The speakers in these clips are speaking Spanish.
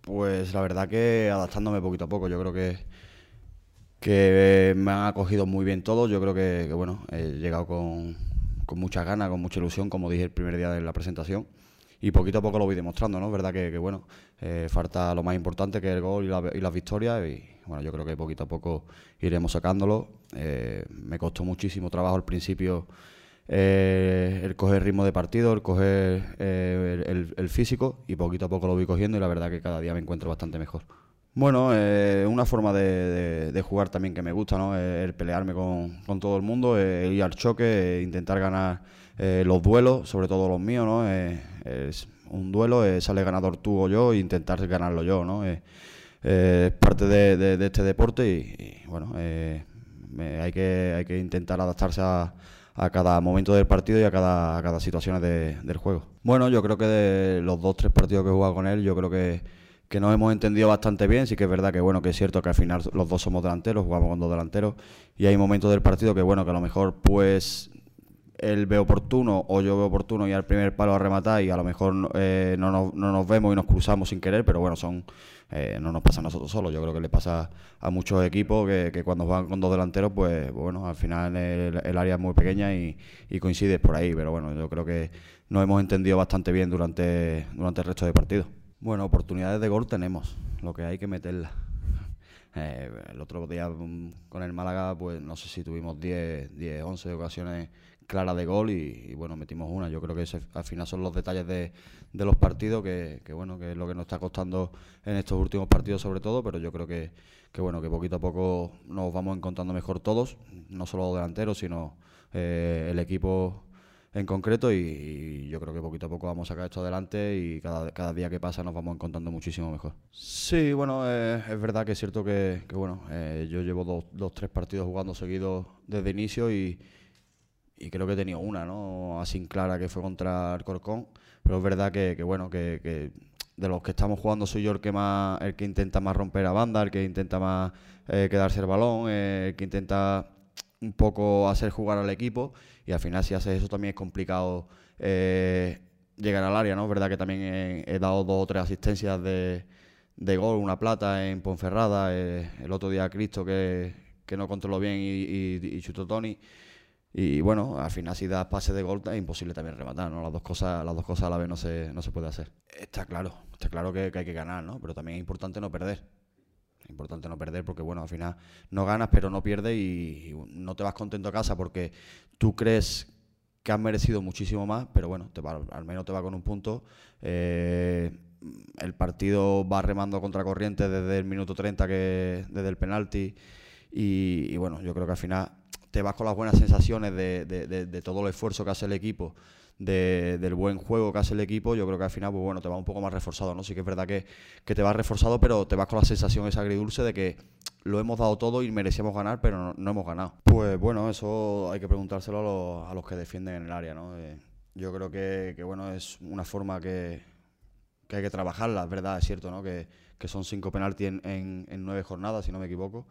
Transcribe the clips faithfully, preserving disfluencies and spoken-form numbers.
Pues la verdad que adaptándome poquito a poco. Yo creo que, que me han acogido muy bien todos. Yo creo que, que bueno, he llegado con, con muchas ganas, con mucha ilusión, como dije el primer día de la presentación. Y poquito a poco lo voy demostrando, ¿no? Verdad que, que bueno, eh, falta lo más importante, que es el gol y, la, y las victorias. Y bueno, yo creo que poquito a poco iremos sacándolo. Eh, me costó muchísimo trabajo al principio eh, el coger ritmo de partido, el coger eh, el, el, el físico, y poquito a poco lo voy cogiendo y la verdad que cada día me encuentro bastante mejor. Bueno, eh, una forma de, de, de jugar también que me gusta, ¿no? Eh, el pelearme con, con todo el mundo, eh, ir al choque, eh, intentar ganar eh, los duelos, sobre todo los míos, ¿no? Eh, es un duelo, eh, sale ganador tú o yo, e intentar ganarlo yo, ¿no? Eh, eh, es parte de, de, de este deporte y, y bueno, eh, me, hay, que, hay que intentar adaptarse a, a cada momento del partido y a cada, a cada situación de, del juego. Bueno, yo creo que de los dos, tres partidos que he jugado con él, yo creo que que nos hemos entendido bastante bien. Sí que es verdad que bueno, que es cierto que al final los dos somos delanteros, jugamos con dos delanteros y hay momentos del partido que bueno, que a lo mejor pues él ve oportuno o yo veo oportuno y al primer palo a rematar y a lo mejor eh, no, nos, no nos vemos y nos cruzamos sin querer, pero bueno, son eh, no nos pasa a nosotros solos. Yo creo que le pasa a muchos equipos que, que cuando juegan con dos delanteros pues bueno, al final el, el área es muy pequeña y, y coincides por ahí, pero bueno, yo creo que nos hemos entendido bastante bien durante, durante el resto del partido. Bueno, oportunidades de gol tenemos, lo que hay que meterlas. Eh, el otro día um, con el Málaga, pues no sé si tuvimos diez, once ocasiones claras de gol y, y bueno, metimos una. Yo creo que ese, al final son los detalles de, de los partidos que, que bueno, que es lo que nos está costando en estos últimos partidos sobre todo, pero yo creo que, que bueno, que poquito a poco nos vamos encontrando mejor todos, no solo los delanteros, sino eh, el equipo en concreto y, y yo creo que poquito a poco vamos a sacar esto adelante y cada, cada día que pasa nos vamos encontrando muchísimo mejor. Sí, bueno, eh, es verdad que es cierto que, que bueno, eh, yo llevo dos, dos, tres partidos jugando seguidos desde inicio y, y creo que he tenido una, ¿no? Así clara, que fue contra el Corcón, pero es verdad que, que bueno, que, que de los que estamos jugando soy yo el que más, el que intenta más romper a banda, el que intenta más eh, quedarse el balón, eh, el que intenta un poco hacer jugar al equipo y al final si haces eso también es complicado eh, llegar al área, ¿no? Es verdad que también he, he dado dos o tres asistencias de, de gol, una plata en Ponferrada, eh, el otro día Cristo que, que no controló bien y, y, y chutó Tony y bueno, al final si das pase de gol es imposible también rematar, ¿no? Las dos cosas, las dos cosas a la vez no se, no se puede hacer. Está claro, está claro que, que hay que ganar, ¿no? Pero también es importante no perder. Es importante no perder porque, bueno, al final no ganas, pero no pierdes y, y no te vas contento a casa porque tú crees que has merecido muchísimo más, pero bueno, te va, al menos te va con un punto. Eh, el partido va remando contra corriente desde el minuto treinta, que desde el penalti, y, y bueno, yo creo que al final te vas con las buenas sensaciones de, de, de, de todo el esfuerzo que hace el equipo, de, del buen juego que hace el equipo. Yo creo que al final pues bueno, te vas un poco más reforzado, ¿no? Sí que es verdad que, que te vas reforzado, pero te vas con la sensación esa agridulce de que lo hemos dado todo y merecíamos ganar, pero no, no hemos ganado. Pues bueno, eso hay que preguntárselo a los, a los que defienden en el área, ¿no? Eh, yo creo que, que bueno, es una forma que, que hay que trabajarla, es verdad, es cierto, ¿no? Que, que son cinco penaltis en, en, en nueve jornadas, si no me equivoco.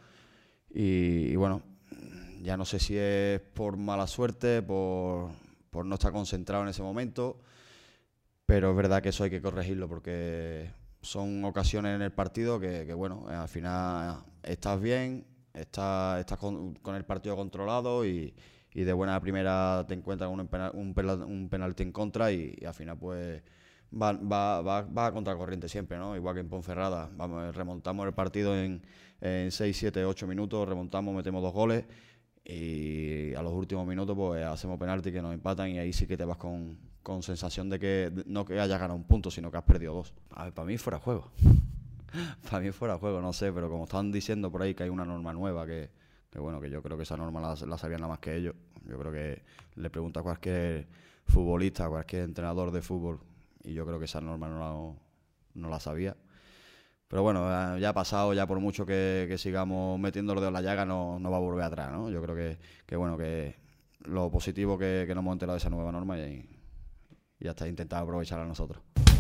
Y, y bueno, ya no sé si es por mala suerte, por, por no estar concentrado en ese momento, pero es verdad que eso hay que corregirlo porque son ocasiones en el partido que, que bueno, al final estás bien, estás, estás con, con el partido controlado y, y de buena primera te encuentras un, penal, un, penal, un penalti en contra y, y al final pues va, va, va, va a contracorriente siempre, ¿no? Igual que en Ponferrada, vamos, remontamos el partido en, en seis, siete, ocho minutos, remontamos, metemos dos goles y a los últimos minutos pues hacemos penalti que nos empatan y ahí sí que te vas con, con sensación de que no que hayas ganado un punto, sino que has perdido dos. A ver, para mí fuera juego. Para mí fuera juego, no sé, pero como están diciendo por ahí que hay una norma nueva que, que bueno, que yo creo que esa norma la, la sabían nada más que ellos. Yo creo que le pregunta a cualquier futbolista, a cualquier entrenador de fútbol y yo creo que esa norma no la, no la sabía. Pero bueno, ya ha pasado, ya por mucho que, que sigamos metiendo los dedos en la llaga, no, no va a volver atrás, ¿no? Yo creo que, que bueno, que lo positivo que, que nos hemos enterado de esa nueva norma y, y hasta intentar aprovecharla nosotros.